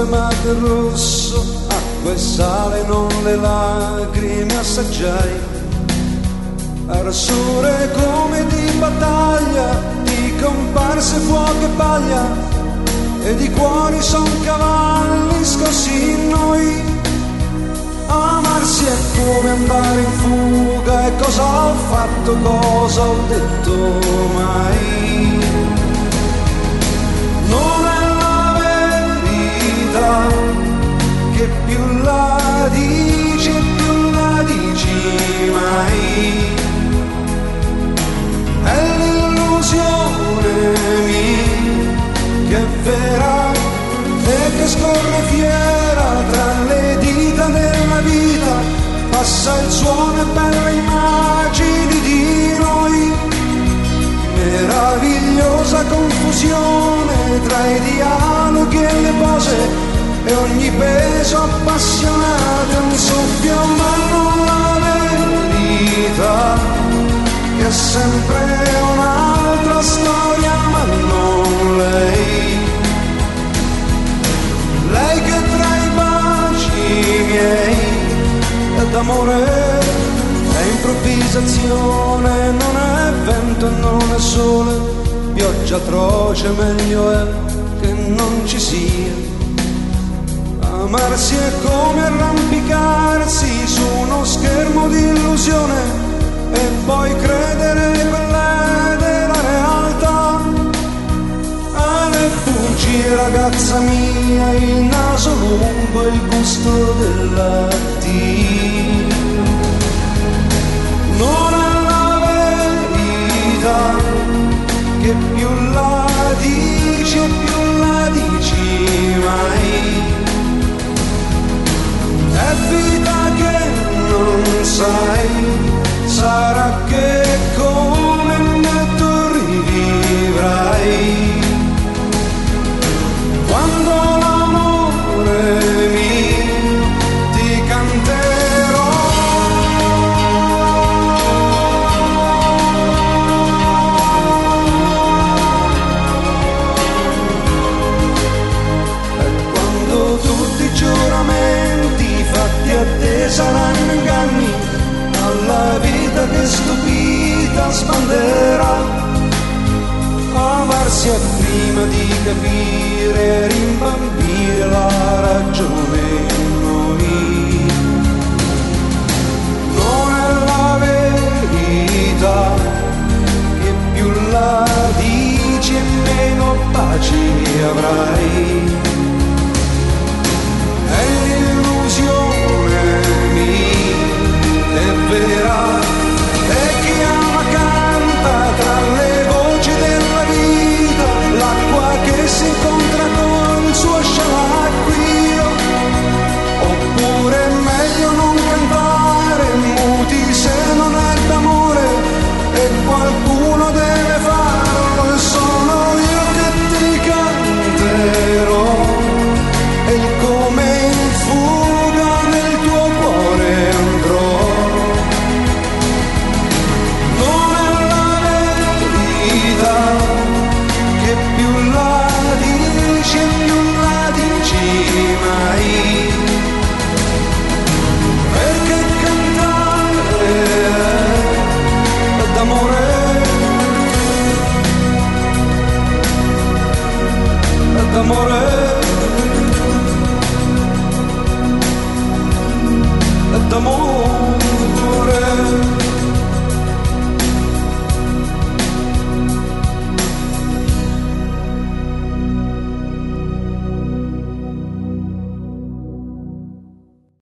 sangue ma del rosso, acqua e sale, non le lacrime assaggiai. Arsure come di battaglia, di comparse, fuoco e paglia, e di cuori son cavalli scossi in noi. Amarsi è come andare in fuga, e cosa ho fatto, cosa ho detto mai? Non è la verità, che più la dici e più la dici mai. È l'illusione mia che è vera e che scorre fiera tra le dita della vita, passa il suono e belle immagini di noi, meravigliosa confusione tra i dialoghi e le pose, e ogni peso appassionato è un soffio, ma non la verità, che è sempre un'altra storia, ma non lei. Lei che tra i baci miei è d'amore, è improvvisazione, non è vento e non è sole, pioggia atroce, meglio è che non ci sia. Amarsi è come arrampicarsi su uno schermo di illusione e poi credere quella della realtà. Le bugie, ragazza mia, il naso lungo, il gusto della lattina. Non è la verità, che più la dici e più la dici mai. È vita che non sai, sarà che come me tu rivivrai. Quando l'amore mio ti canterò, e quando tutti i giuramenti fatti a te saranno inganni, alla vita che stupita sbanderà. Amarsi è prima di capire, rimbambire la